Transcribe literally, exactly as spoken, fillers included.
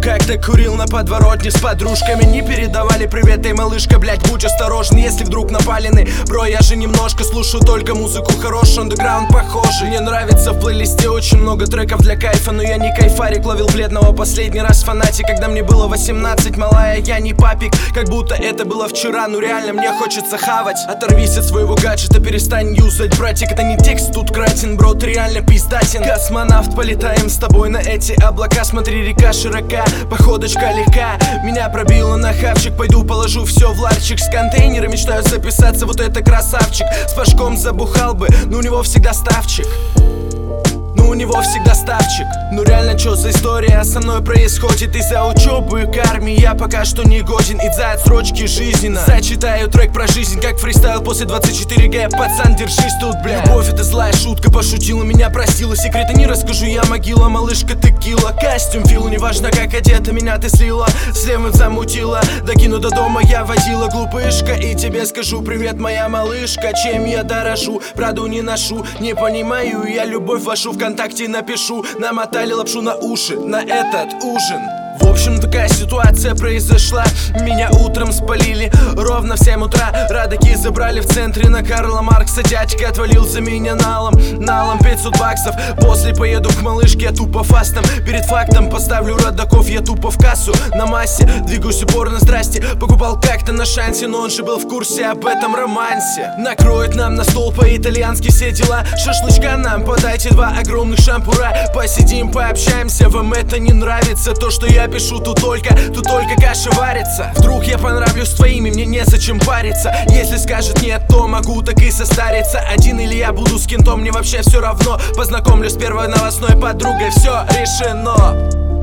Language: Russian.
Как-то курил на подворотне с подружками, не передавали привет, эй, малышка, блять, будь осторожен, если вдруг напалены. Бро, я же немножко слушаю только музыку хорошую, андеграунд похожий. Мне нравится в плейлисте очень много треков для кайфа, но я не кайфарик, ловил бледного последний раз в фанате, когда мне было восемнадцать, малая, я не папик. Как будто это было вчера, ну реально мне хочется хавать. Оторвись от своего гаджета, перестань юзать, братик, это не текст, тут кратин, бро, ты реально пиздатин. Космонавт, полетаем с тобой на эти облака, смотри, река широка, походочка легка. Меня пробило на хавчик, пойду положу все в ларчик. С контейнера мечтаю записаться, вот это красавчик. С пашком забухал бы, но у него всегда ставчик. Ну у него всегда ставчик. Ну реально, чё за история со мной происходит? Из-за учебы к армии я пока что не годен. Из-за отсрочки жизненно зачитаю трек про жизнь, как фристайл после двадцать четыре гэ. Пацан, держись тут, бля. Любовь это злая шутка, пошутила, меня простила. Секреты не расскажу, я могила, малышка, ты кила. Костюм филу, неважно как одета, меня ты слила. С левым замутила, докину до дома я водила, глупышка. И тебе скажу привет, моя малышка. Чем я дорожу, правду не ношу. Не понимаю, я любовь вашу в ВКонтакте напишу. Намотали лапшу на уши, на этот ужин. В общем, такая ситуация произошла. Меня утром спалили ровно в семь утра. Радаки забрали в центре на Карла Маркса. Дядька отвалил за меня налом, налом пятьсот баксов. После поеду к малышке, я тупо фастом. Перед фактом поставлю родаков, я тупо в кассу. На массе, двигаюсь упорно, здрасте. Покупал как-то на шансе, но он же был в курсе об этом романсе. Накроет нам на стол по-итальянски все дела. Шашлычка нам подайте два огромных шампура. Посидим, пообщаемся, вам это не нравится. То, что я пишу, тут только, тут только каша варится. Вдруг я понравлюсь твоими, мне незачем париться. Если скажет нет, то могу так и состариться. Один или я буду с кентом, мне вообще все равно. Познакомлюсь с первой новостной подругой, все решено.